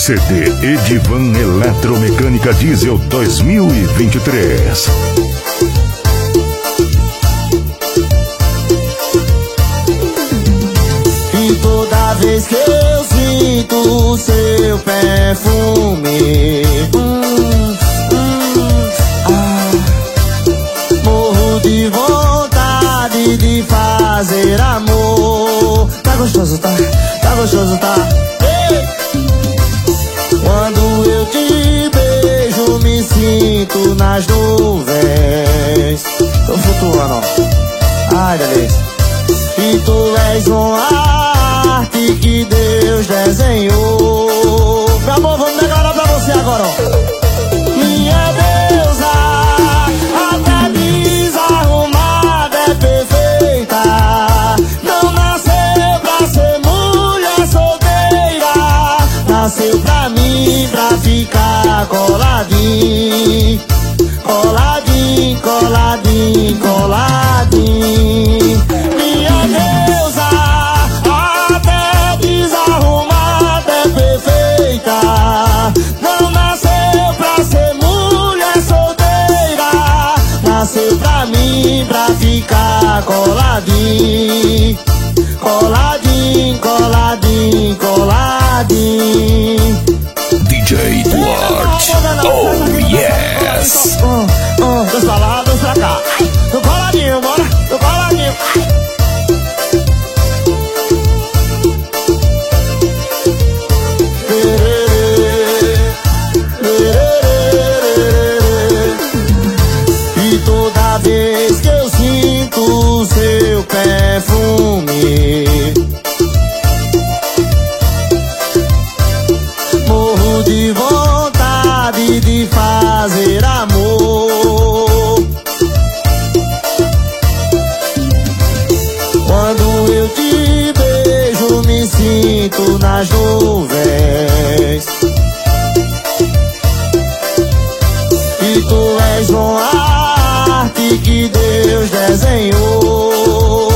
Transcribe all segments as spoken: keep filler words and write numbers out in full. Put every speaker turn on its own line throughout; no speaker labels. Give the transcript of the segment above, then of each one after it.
C D Edivan Eletromecânica Diesel dois mil e vinte e três.
E toda vez que eu sinto o seu perfume, hum, hum, ah, morro de vontade de fazer amor. Tá gostoso, tá? Tá gostoso, tá? Ei! Quando eu te beijo, me sinto nas nuvens. Tô flutuando, ai, delícia. E tu és uma arte que Deus desenhou. Meu amor, vamos declarar pra você agora, ó. Minha deusa, até desarrumada é perfeita. Não nasceu pra ser mulher solteira. Nasceu pra mim, pra ficar coladinho. Coladinho, coladinho, coladinho. Minha deusa, até desarrumada é perfeita. Não nasceu pra ser mulher solteira. Nasceu pra mim, pra ficar coladinho. Coladinho, coladinho, coladinho.
D J Duarte, oh yes.
Uh, uh, dois pra lá, dois pra cá. Tô coladinho, bora, tô coladinho. E toda vez que eu sinto o seu perfume, morro de vontade de fazer amor. Quando eu te beijo, me sinto nas nuvens. E tu és uma arte que Deus desenhou.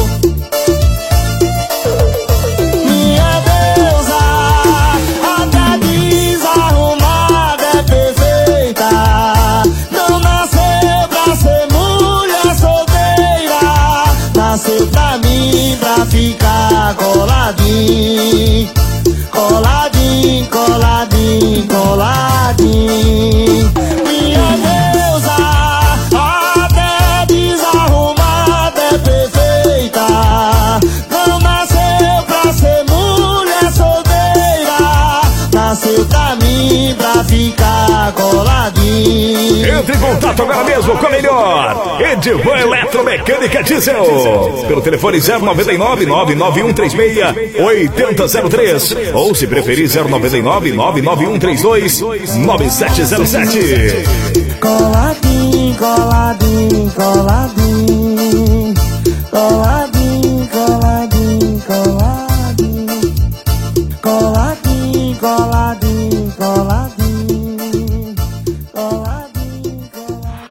Minha deusa, até desarrumada é perfeita. Não nasceu pra ser mulher solteira. Nasceu pra mim, pra ficar coladinho. Coladinho, coladinho, coladinho. Minha deusa, até desarrumada é perfeita. Não nasceu pra ser mulher solteira. Nasceu pra mim, pra ficar coladinho.
Entre em contato agora mesmo com a melhor Edivan Eletromecânica Diesel pelo telefone zero nove nove, nove nove um três seis, oito zero zero três ou se preferir zero nove nove, nove nove um três dois, nove sete zero sete.
Coladinho, coladinho, coladinho.